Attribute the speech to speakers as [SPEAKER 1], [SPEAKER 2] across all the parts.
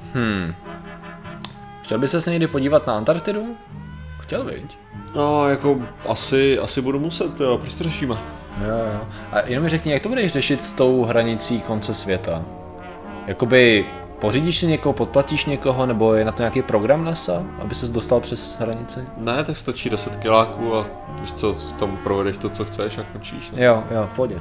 [SPEAKER 1] Chtěl by se někdy podívat na Antarktidu? Chtěl, viď?
[SPEAKER 2] No, jako asi budu muset, jo, proč to řešíme?
[SPEAKER 1] Jo. A jenom mi řekni, jak to budeš řešit s tou hranicí konce světa? Jakoby pořídíš si někoho, podplatíš někoho, nebo je na to nějaký program NASA, aby ses dostal přes hranici?
[SPEAKER 2] Ne, tak stačí 10 kiláků a víš co, tam provedeš to, co chceš a končíš. Ne?
[SPEAKER 1] Jo, v pohodě.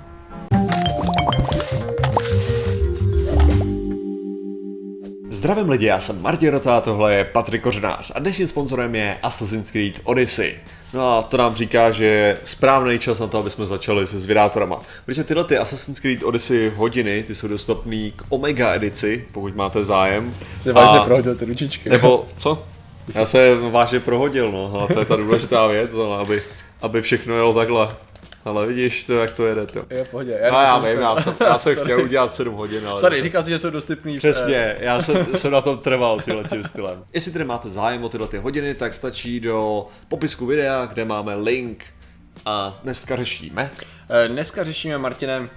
[SPEAKER 2] Zdravím lidi, já jsem Martin Rota a tohle je Patrik Kořenář a dnešním sponzorem je Assassin's Creed Odyssey. No a to nám říká, že je správný čas na to, aby jsme začali se zvědátorama. Protože tyhle ty Assassin's Creed Odyssey hodiny, ty jsou dostupný k Omega edici, pokud máte zájem.
[SPEAKER 1] Jsi vážně prohodil ty ručičky.
[SPEAKER 2] Nebo co? Já se vážně prohodil, no, ale to je ta důležitá věc, aby všechno jelo takhle. Ale vidíš to, jak to jede, to.
[SPEAKER 1] Jo, v pohodě.
[SPEAKER 2] Já vím, já jsem chtěl udělat 7 hodin, ale...
[SPEAKER 1] Sorry, říkal jsi, že jsou dostupný...
[SPEAKER 2] Přesně, já jsem na tom trval tím stylem. Jestli tedy máte zájem o tyhle ty hodiny, tak stačí do popisku videa, kde máme link. A dneska řešíme, Martine,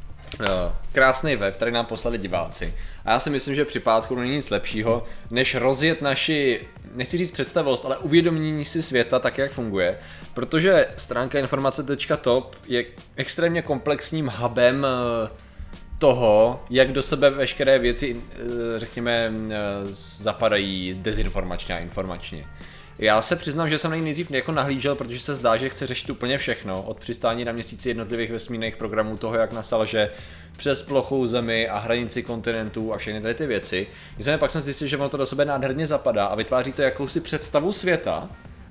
[SPEAKER 2] krásný web, který nám poslali diváci. A já si myslím, že při pátku není nic lepšího, než rozjet naši, nechci říct představost, ale uvědomění si světa tak, jak funguje. Protože stránka informace.top je extrémně komplexním hubem toho, jak do sebe veškeré věci, řekněme, zapadají dezinformačně a informačně. Já se přiznám, že jsem na ní nejdřív jako nahlížel, protože se zdá, že chce řešit úplně všechno, od přistání na měsíci jednotlivých vesmírných programů, toho, jak nasalže přes plochou Zemi a hranici kontinentů a všechny tady ty věci. Nicméně pak jsem zjistil, že ono to do sebe nádherně zapadá a vytváří to jakousi představu světa,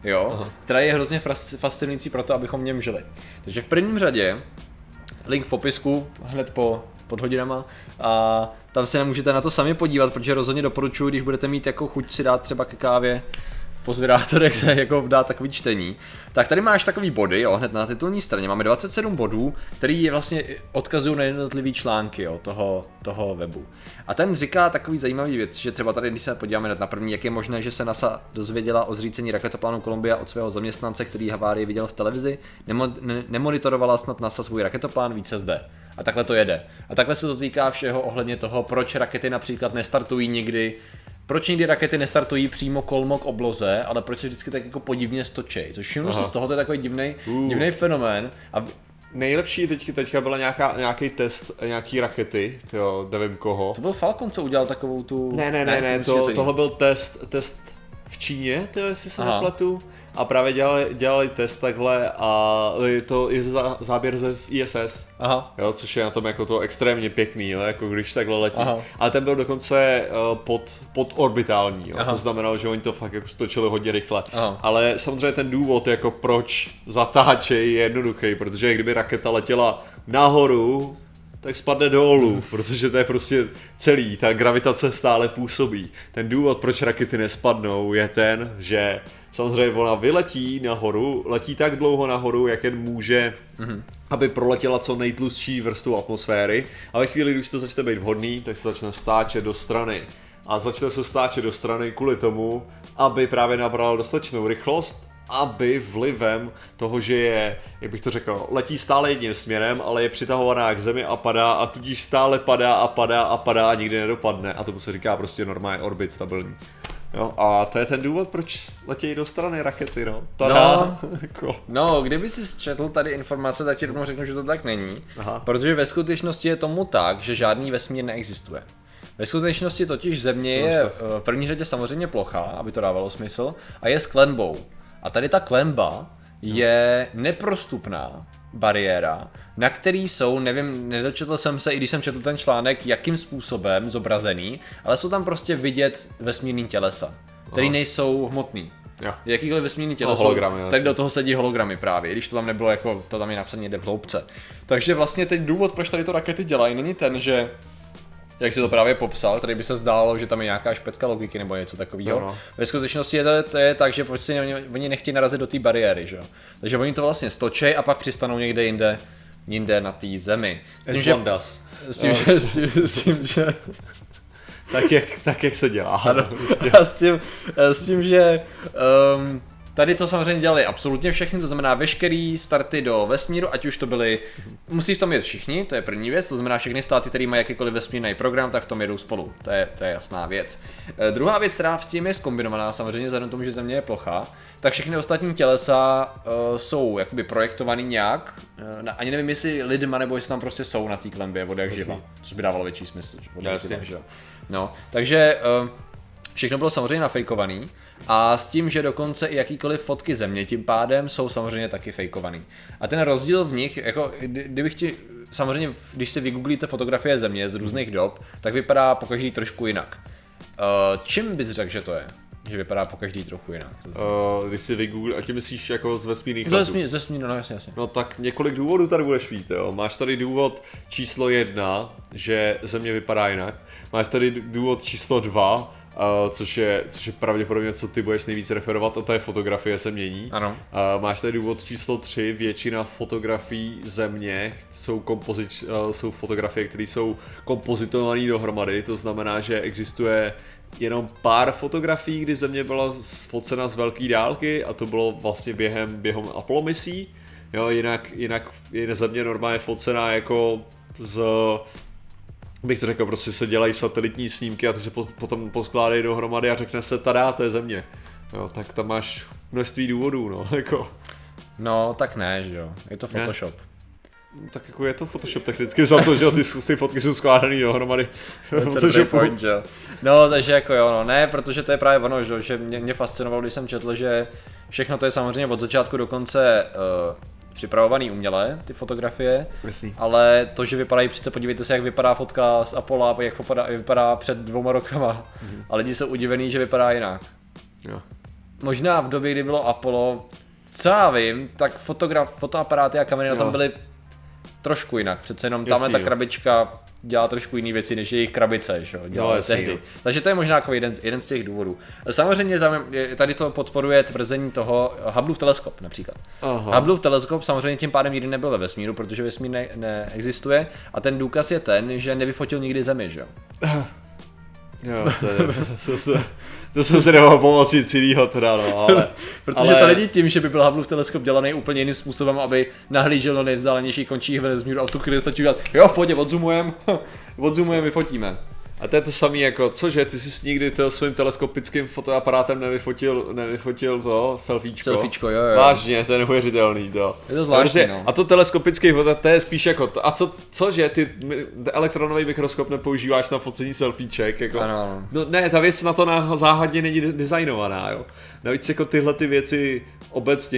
[SPEAKER 2] která je hrozně fascinující pro to, abychom v něm žili. Takže v prvním řadě, link v popisku, hned pod hodinama, a tam se nemůžete na to sami podívat, protože rozhodně doporučuji, když budete mít jako chuť si dát třeba ke kávě po zvědátorech se jako dá takový čtení. Tak tady máš takový body, jo, hned na titulní straně máme 27 bodů, který vlastně odkazují na jednotlivý články, toho webu. A ten říká takový zajímavý věc, že třeba tady, když se podíváme na první, jak je možné, že se NASA dozvěděla o zřícení raketoplánu Columbia od svého zaměstnance, který havárii viděl v televizi, nemonitorovala snad NASA svůj raketoplán, více zde. A takhle to jede. A takhle se to týká všeho ohledně toho, proč rakety například nestartují nikdy. Proč někdy rakety nestartují přímo kolmo k obloze, ale proč se vždycky tak jako podivně stočej, což všimnu si z toho, to je takový divný fenomén. A nejlepší teďka byla nějaký test nějaký rakety, jo, nevím koho.
[SPEAKER 1] To byl Falcon, co udělal takovou tu...
[SPEAKER 2] Ne, tohle byl test v Číně, jestli se nepletu. A právě dělali test takhle a to je záběr ze ISS, jo, což je na tom jako to extrémně pěkný, jo, jako když takhle letí. Ale ten byl dokonce podorbitální, jo, to znamenalo, že oni to fakt jako stočili hodně rychle. Ale samozřejmě ten důvod, jako proč zatáčejí, je jednoduchý, protože kdyby raketa letěla nahoru, tak spadne dolů, protože to je prostě celý, ta gravitace stále působí. Ten důvod, proč rakety nespadnou, je ten, že samozřejmě ona vyletí nahoru, letí tak dlouho nahoru, jak jen může, aby proletěla co nejtlustší vrstvu atmosféry, a ve chvíli, když to začne být vhodný, tak se začne stáčet do strany. A začne se stáčet do strany kvůli tomu, aby právě nabrala dostatečnou rychlost, aby vlivem toho, že je, jak bych to řekl, letí stále jedním směrem, ale je přitahovaná k zemi a padá, a tudíž stále padá a nikdy nedopadne, a tomu se říká prostě normální orbit stabilní. Jo, a to je ten důvod, proč letějí do strany rakety, no.
[SPEAKER 1] No, kdyby si četl tady informace, tak ti rovnou řeknu, že to tak není, protože ve skutečnosti je tomu tak, že žádný vesmír neexistuje. Ve skutečnosti totiž Země je v první řadě samozřejmě plochá, aby to dávalo smysl, a je s klenbou. A tady ta klenba je neprostupná bariéra, na který jsou, nevím, nedočetl jsem se, i když jsem četl ten článek, jakým způsobem zobrazený, ale jsou tam prostě vidět vesmírný tělesa, který nejsou hmotný. Jakýkoliv vesmírný těleso, tak do toho sedí hologramy právě, když to tam nebylo jako, to tam je napsané někde v hloubce. Takže vlastně teď důvod, proč tady to rakety dělají, není ten, že jak si to právě popsal, tady by se zdálo, že tam je nějaká špetka logiky nebo něco takového. Ve skutečnosti to je tak, že prostě oni nechtějí narazit do té bariéry, že jo. Takže oni to vlastně stočej a pak přistanou někde jinde na té zemi. S tím, že
[SPEAKER 2] tak jak se dělá.
[SPEAKER 1] Ano, s tím, že tady to samozřejmě dělali absolutně všechny, to znamená veškerý starty do vesmíru, ať už to byly, musí v tom jet všichni, to je první věc, to znamená všechny státy, které mají jakýkoliv vesmírný program, tak v tom jedou spolu, to je jasná věc. Druhá věc, která s tím je zkombinovaná, samozřejmě vzhledem tomu, že Země je plochá, tak všechny ostatní tělesa jsou jakoby projektovaný nějak, ani nevím jestli lidma nebo jestli tam prostě jsou na té klenbě od jak živa, což by dávalo větší smysl. No, takže všechno bylo samozřejmě nafejkovaný a s tím, že dokonce i jakýkoliv fotky Země tím pádem jsou samozřejmě taky fejkovaný. A ten rozdíl v nich, jako samozřejmě, když si vygooglíte fotografie Země z různých dob, tak vypadá pokaždý trošku jinak. Čím bys řekl, že to je? Že vypadá pokaždý trochu jinak.
[SPEAKER 2] Když si vygooglí, a ty myslíš jako z vesmírných letů?
[SPEAKER 1] Z vesmíru, no jasně.
[SPEAKER 2] No tak několik důvodů tady budeš mít, jo. Máš tady důvod číslo 1, že Země vypadá jinak. Máš tady důvod číslo 2, což je pravděpodobně, co ty budeš nejvíc referovat, a to je fotografie se mění.
[SPEAKER 1] Ano.
[SPEAKER 2] Máš tady důvod číslo 3, většina fotografií Země jsou fotografie, které jsou kompozitované dohromady, to znamená, že existuje jenom pár fotografií, kdy Země byla sfocena z velké dálky a to bylo vlastně během Apollo misí. Jo, jinak je Země normálně focená jako bych to řekl, prostě se dělají satelitní snímky a ty se potom poskládají dohromady a řekne se, tada, to je Země. Jo, tak tam máš množství důvodů, no, jako.
[SPEAKER 1] No, tak ne, že jo, je to Photoshop.
[SPEAKER 2] Ne? Tak jako je to Photoshop technicky za to, že ty fotky jsou skládaný dohromady.
[SPEAKER 1] Point, že jo. No, takže jako jo, no, ne, protože to je právě ono, že mě fascinovalo, když jsem četl, že všechno to je samozřejmě od začátku do konce připravovaný uměle, ty fotografie, ale to, že vypadají, přece podívejte se, jak vypadá fotka z Apollo, jak vypadá před 2 rokama a lidi jsou udivení, že vypadá jinak.
[SPEAKER 2] Jo.
[SPEAKER 1] Možná v době, kdy bylo Apollo, co já vím, tak fotoaparáty a kamery na tom byly trošku jinak, přece jenom tamhle ta krabička dělá trošku jiné věci, než jejich krabice, že jo, tehdy. Jo. Takže to je možná jako jeden z těch důvodů. Samozřejmě tady to podporuje tvrzení toho Hubbleův teleskop například. Hubbleův teleskop samozřejmě tím pádem nikdy nebyl ve vesmíru, protože vesmír neexistuje a ten důkaz je ten, že nevyfotil nikdy Zemi, že jo.
[SPEAKER 2] Jo, to jsem se nemohl pomoci celýho teda, no, ale...
[SPEAKER 1] Protože to není tím, že by byl Hubbleův teleskop dělaný úplně jiným způsobem, aby nahlížel do nejvzdálenějších končích vesmíru a v tu chvíli stačí udělat, jo, v pohodě, odzoomujeme, vyfotíme.
[SPEAKER 2] A to je to samý jako, cože, ty jsi nikdy svým teleskopickým fotoaparátem nevyfotil to selfiečko,
[SPEAKER 1] jo.
[SPEAKER 2] Vážně, to je neuvěřitelný, to.
[SPEAKER 1] Je to zvláštní, no.
[SPEAKER 2] A to teleskopický foto, to je spíš jako, a cože, ty elektronový mikroskop nepoužíváš na focení selfieček, jako.
[SPEAKER 1] Ano.
[SPEAKER 2] No ne, ta věc na to záhadně není designovaná, jo. Navíc jako tyhle ty věci obecně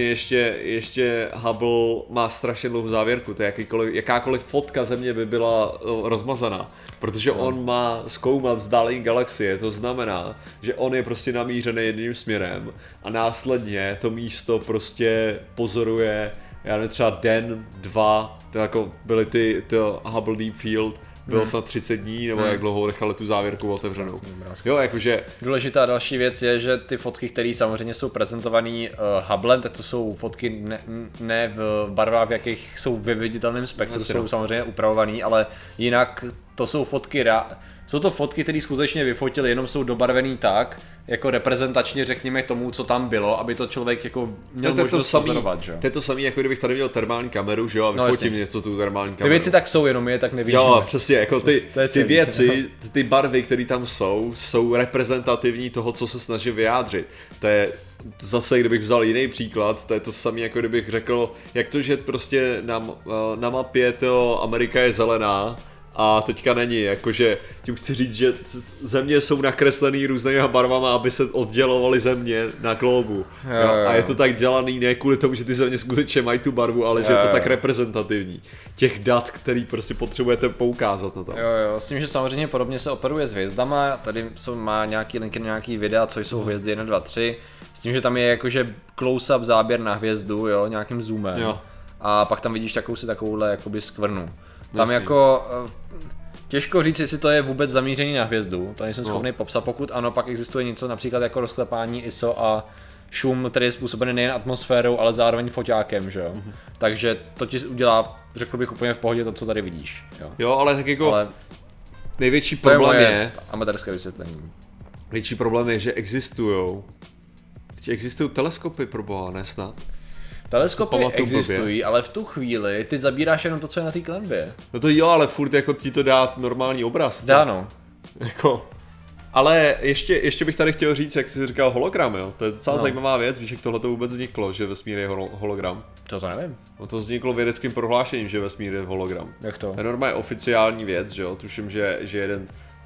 [SPEAKER 2] ještě Hubble má strašně dlouhou závěrku, to je jakákoliv fotka Země by byla rozmazaná, protože on má zkoumat vzdálení galaxie, to znamená, že on je prostě namířený jedním směrem a následně to místo prostě pozoruje, já nevím, třeba den, 2, to jako byly to Hubble Deep Field, bylo snad 30 dní, nebo jak dlouho nechali tu závěrku otevřenou. Jo, jakože...
[SPEAKER 1] Důležitá další věc je, že ty fotky, které samozřejmě jsou prezentované Hubblem, tak to jsou fotky ne v barvách, v jakých jsou ve viditelném spektru, jsou samozřejmě upravované, ale jinak to jsou fotky jsou to fotky, které skutečně vyfotili, jenom jsou dobarvený tak, jako reprezentačně řekněme tomu, co tam bylo, aby to člověk jako měl možnost pozorovat, že?
[SPEAKER 2] To je to samé, jako kdybych tady měl termální kameru, že jo, a vyfotím něco tu termální kameru.
[SPEAKER 1] Ty věci tak jsou, jenom je tak nevidíme.
[SPEAKER 2] Jo, přesně, jako ty věci, ty barvy, které tam jsou reprezentativní toho, co se snaží vyjádřit. To je zase, kdybych vzal jiný příklad, to je to samé, jako kdybych řekl, jak to, že prostě na mapě to Amerika je zelená, a teďka není, jakože tím chci říct, že země jsou nakreslený různými barvama, aby se oddělovaly země na globu. Jo. A je to tak dělaný ne kvůli tomu, že ty země skutečně mají tu barvu, ale že je to tak reprezentativní. Těch dat, který prostě potřebujete poukázat na to.
[SPEAKER 1] Jo, s tím, že samozřejmě podobně se operuje s hvězdama, tady má nějaký linky na nějaký videa, co jsou hvězdy 1, 2, 3, s tím, že tam je jakože close-up záběr na hvězdu, jo, nějakým zoomem. Jo. A pak tam vidíš takovouhle jakoby skvrnu. Tam jako těžko říct, jestli to je vůbec zamíření na hvězdu, to nejsem schopný popsat, pokud ano, pak existuje něco například jako rozklepání ISO a šum, který je způsobený nejen atmosférou, ale zároveň foťákem, že jo. Takže to ti udělá, řekl bych úplně v pohodě to, co tady vidíš.
[SPEAKER 2] Jo, ale tak jako největší problém je
[SPEAKER 1] amatérské vysvětlení.
[SPEAKER 2] Větší problém je, že existujou Existují teleskopy, proboha, ne snad?
[SPEAKER 1] Teleskopy existují, ale v tu chvíli ty zabíráš jenom to, co je na té klenbě.
[SPEAKER 2] No to jo, ale furt jako ti to dá normální obraz.
[SPEAKER 1] Dá no.
[SPEAKER 2] Jako... Ale ještě bych tady chtěl říct, jak jsi říkal hologram, jo? To je docela zajímavá věc, víš, jak tohle to vůbec vzniklo, že vesmír je hologram.
[SPEAKER 1] To nevím.
[SPEAKER 2] No to vzniklo vědeckým prohlášením, že vesmír je hologram.
[SPEAKER 1] Jak to?
[SPEAKER 2] To je normálně oficiální věc, že jo? Tuším, že jeden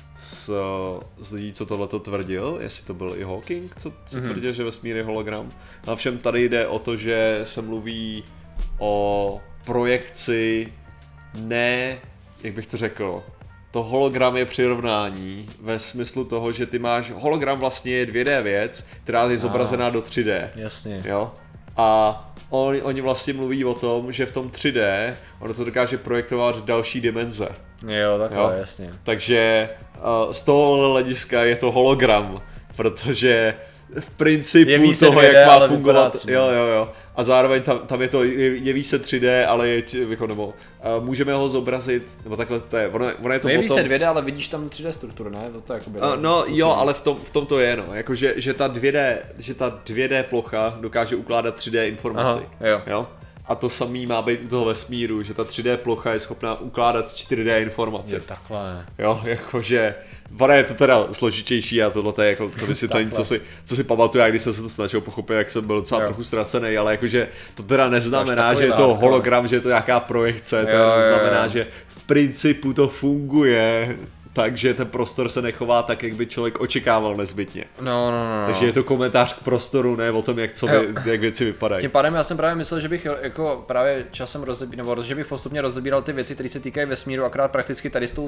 [SPEAKER 2] z lidí, co tohleto tvrdil, jestli to byl i Hawking, co tvrdil, že vesmír je hologram. No a všem tady jde o to, že se mluví o projekci, ne, jak bych to řekl, to hologram je přirovnání ve smyslu toho, že ty máš, hologram vlastně je 2D věc, která je zobrazená do 3D.
[SPEAKER 1] Jasně.
[SPEAKER 2] Jo? A oni vlastně mluví o tom, že v tom 3D ono to dokáže projektovat další dimenze.
[SPEAKER 1] Jo, takhle, jasně.
[SPEAKER 2] Takže z tohohle hlediska je to hologram, protože v principu toho, jak má fungovat, jo. A zároveň tam je to, jeví se 3D, ale je jako, nebo můžeme ho zobrazit, nebo takhle to je, ono je to
[SPEAKER 1] jeví se 2D, ale vidíš tam 3D strukturu, ne? To jakoby,
[SPEAKER 2] no jo, ale v tom to je, no, jakože, že ta 2D plocha dokáže ukládat 3D informaci, jo? A to samý má být u toho vesmíru, že ta 3D plocha je schopná ukládat 4D informace.
[SPEAKER 1] Je takhle.
[SPEAKER 2] Jo, jakože, je to teda složitější a tohle je jako to vysvětlení, co si pamatuju, když jsem se to snažil pochopit, jak jsem byl docela trochu ztracený, ale jakože to teda neznamená, že je to hologram, že je to nějaká projekce, to neznamená, že v principu to funguje. Takže ten prostor se nechová tak, jak by člověk očekával nezbytně.
[SPEAKER 1] No.
[SPEAKER 2] Takže je to komentář k prostoru, ne o tom, jak věci vypadají.
[SPEAKER 1] Tím pádem já jsem právě myslel, že bych jako právě časem že bych postupně rozebíral ty věci, které se týkají vesmíru, akorát prakticky tady s tou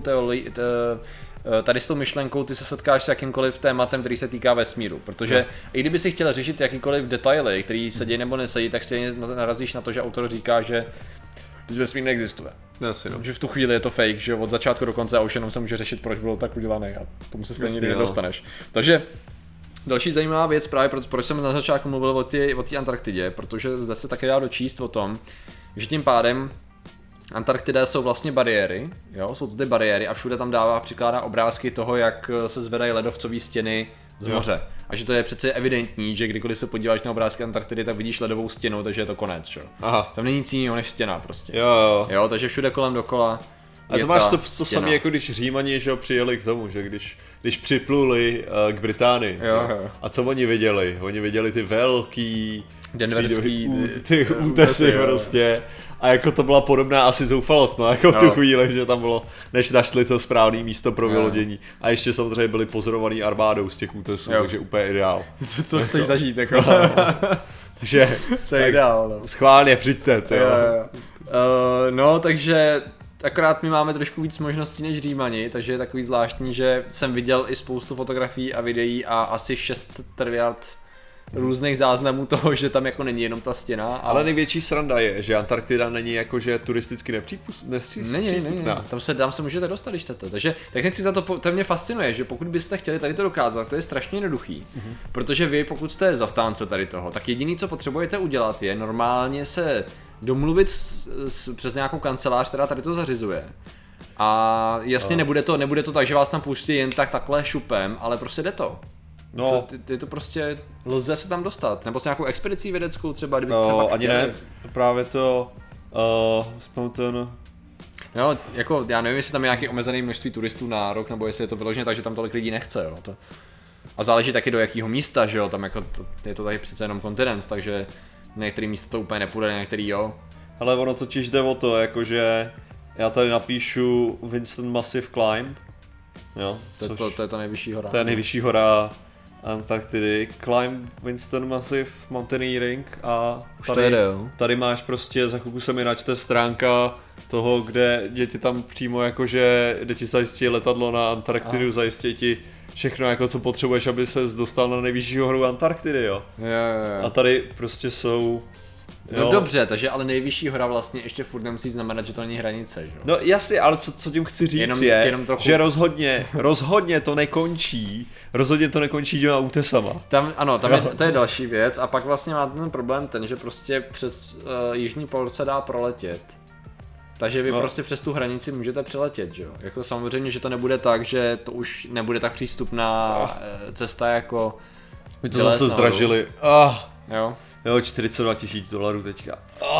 [SPEAKER 1] tady s tou myšlenkou ty se setkáš s jakýmkoliv tématem, který se týká vesmíru, protože i kdyby si chtěl řešit jakýkoliv detaily, který se dějí nebo nesedí, tak stejně narazíš na to, že autor říká, že vesmír neexistuje.
[SPEAKER 2] Asi, no.
[SPEAKER 1] Že v tu chvíli je to fake, že od začátku do konce a už jenom se může řešit, proč bylo tak udělané a tomu se stejně nikdy nedostaneš. Takže další zajímavá věc právě, proč jsem na začátku mluvil o té Antarktidě, protože zde se taky dá dočíst o tom, že tím pádem Antarktida jsou vlastně bariéry, jo, jsou to ty bariéry a všude tam přikládá obrázky toho, jak se zvedají ledovcové stěny z moře. A že to je přece evidentní, že kdykoliv se podíváš na obrázky Antarktidy, tak vidíš ledovou stěnu, takže je to konec, jo. Aha. Tam není nic jiného než stěna prostě. Jo, takže všude kolem dokola.
[SPEAKER 2] A to máš to samé, jako když Římani, že přijeli k tomu, že když připluli k Británii. Jo. A co oni viděli? Oni viděli ty velký
[SPEAKER 1] denverský
[SPEAKER 2] ty útesy prostě. A jako to byla podobná asi zoufalost, no, jako v tu chvíli, že tam bylo, než našli to správné místo pro vylodění. A ještě samozřejmě byli pozorovaný armádou z těch útesů, takže úplně ideál.
[SPEAKER 1] To chceš zažít, jako.
[SPEAKER 2] Takže
[SPEAKER 1] to je ideál, no.
[SPEAKER 2] Schválně přijďte,
[SPEAKER 1] no, takže akorát my máme trošku víc možností než Římani, takže je takový zvláštní, že jsem viděl i spoustu fotografií a videí a asi 6 triliard různých záznamů toho, že tam jako není jenom ta stěna.
[SPEAKER 2] Ale největší sranda je, že Antarktida není jakože turisticky nepřístupná.
[SPEAKER 1] Tam se můžete dostat, když chcete. Takže technicky to mě fascinuje, že pokud byste chtěli tady to dokázat, to je strašně jednoduchý. Protože vy, pokud jste zastánce tady toho, tak jediný, co potřebujete udělat, je normálně se domluvit přes nějakou kancelář, která tady to zařizuje. A jasně nebude to tak, že vás tam pustí jen takhle šupem, ale prostě jde to. No. Je to prostě, lze se tam dostat, nebo s nějakou expedicí vědeckou třeba, kdyby se pak
[SPEAKER 2] ani ne, právě to, Spountain.
[SPEAKER 1] No, jako já nevím, jestli tam je nějaký omezený množství turistů na rok, nebo jestli je to vyloženě tak, že tam tolik lidí nechce, jo. A záleží taky do jakého místa, že jo, tam jako je to taky přece jenom kontinent, takže některý místa to úplně nepůjde, některý jo.
[SPEAKER 2] Ale ono totiž jde o to, jakože já tady napíšu Winston Massive Climb, jo.
[SPEAKER 1] To je ta nejvyšší hora.
[SPEAKER 2] To je nejvyšší hora Antarktidy, Climb Winston Massive Mountaineering a tady máš prostě, za chvilku se mi načte stránka toho, kde ti tam přímo jakože, kde ti zajistí letadlo na Antarktidu, zajistí ti všechno jako co potřebuješ, aby ses dostal na nejvyšší horu Antarktidy, jo. A tady prostě jsou...
[SPEAKER 1] No dobře, takže ale nejvyšší hora vlastně ještě furt nemusí znamenat, že to není hranice, že?
[SPEAKER 2] No jasně, ale co tím chci říct jenom trochu... že rozhodně to nekončí těma útesama.
[SPEAKER 1] To je další věc a pak vlastně má ten problém ten, že prostě přes jižní pol se dá proletět. Takže vy prostě přes tu hranici můžete přeletět, že jo? Jako samozřejmě, že to nebude tak, že to už nebude tak přístupná cesta jako
[SPEAKER 2] My to zase zdražili.
[SPEAKER 1] Jo.
[SPEAKER 2] Jo, $42,000 teďka.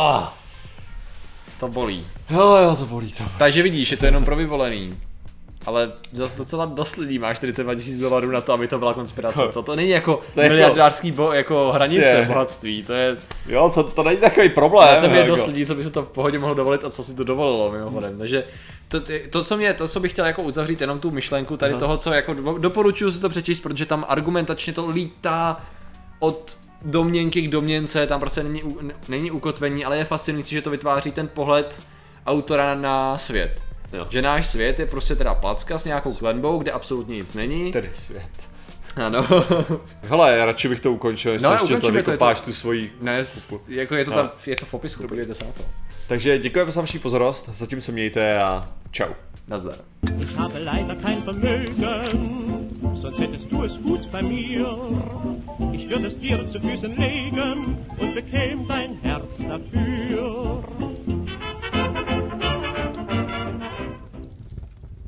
[SPEAKER 1] To bolí.
[SPEAKER 2] Jo, to bolí.
[SPEAKER 1] Takže vidíš, je to jenom pro vyvolený. Ale zase docela dost lidí má $42,000 na to, aby to byla konspirace. Co to není jako miliardářský jako hranice bohatství, to je...
[SPEAKER 2] Jo, to není takový problém.
[SPEAKER 1] Já jsem dost lidí, co by se to v pohodě mohlo dovolit a co si to dovolilo mimochodem. Takže to, co bych chtěl jako uzavřít, jenom tu myšlenku tady toho, co jako doporučuji si to přečíst, protože tam argumentačně to lítá od domněnky k domněnce, tam prostě není ukotvení, ale je fascinující, že to vytváří ten pohled autora na svět. Jo. Že náš svět je prostě teda placka s nějakou klenbou, kde absolutně nic není.
[SPEAKER 2] Tedy svět.
[SPEAKER 1] Ano.
[SPEAKER 2] Hele, já radši bych to ukončil, jestli ještě za vykopáš tu svoji...
[SPEAKER 1] Ne, jako je to tam, je to v popisku, podívejte se na to.
[SPEAKER 2] Takže děkujeme za vaši pozornost, zatím se mějte a čau.
[SPEAKER 1] Nazdar.
[SPEAKER 3] Ich habe leider kein Vermögen, sonst hättest du es gut bei mir. Ich würde es dir zu Füßen legen und bekäme dein Herz dafür.